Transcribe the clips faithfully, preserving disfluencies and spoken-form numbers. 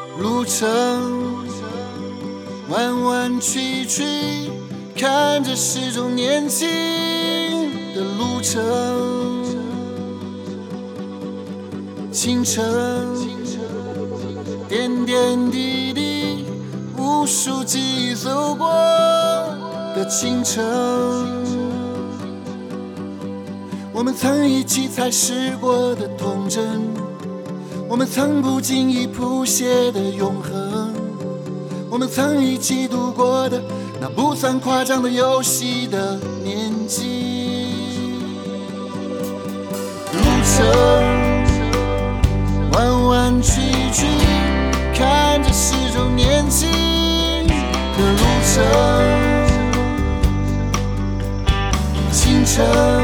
路程弯弯曲曲，看着始终年轻的路程。清晨点点滴滴，无数记忆走过的清晨。我们曾一起踩湿过的童真，我们曾不经意谱写的永恒，我们曾一起度过的那不算夸张的游戏的年纪。路程弯弯曲曲，看着始终年轻的路程。清晨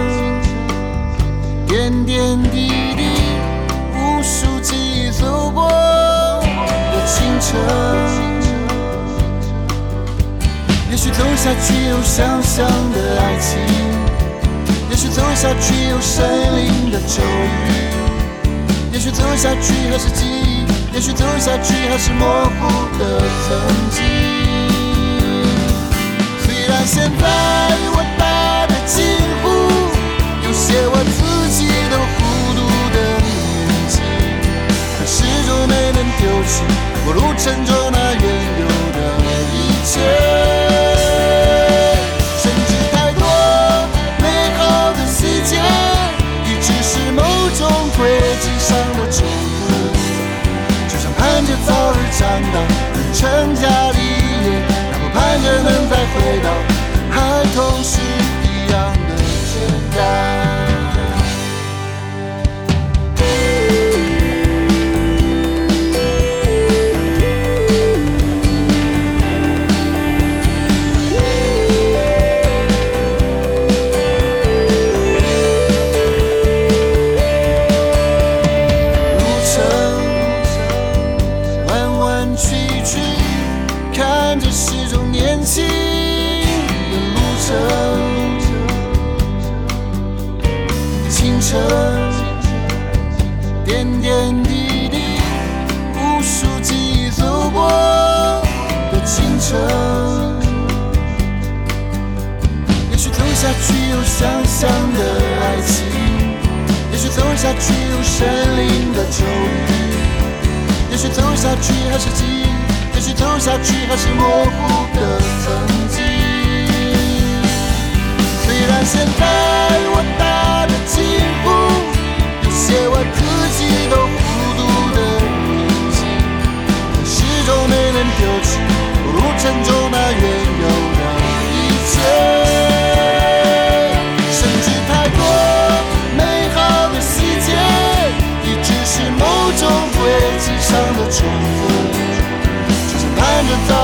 点点滴滴，无数记忆走过的清晨。也许走下去有想象的爱情，也许走下去有神灵的咒语，也许走下去还是记忆，也许走下去还是模糊的曾经。虽然现在我打的近乎有些我自己都糊涂的年纪，但始终没能丢弃我路程中那原有的一切。甚至太多美好的细节，已只是某种轨迹上的重复，就像盼着早日长大能成家立业，那不盼着能再回到孩童时一样的简单。看着始终年轻的路程。清晨点点滴滴，无数记忆走过的清晨。也许走下去有想象的爱情，也许走下去有神灵的咒语，也许走下去还是记忆，也许走下去还是模糊的曾经。虽然现在我打的近乎有些我自己都糊涂的年纪，但始终没能丢弃我路程中那原有的一切。甚至太多美好的细节，已只是某种轨迹上的重复，盼着早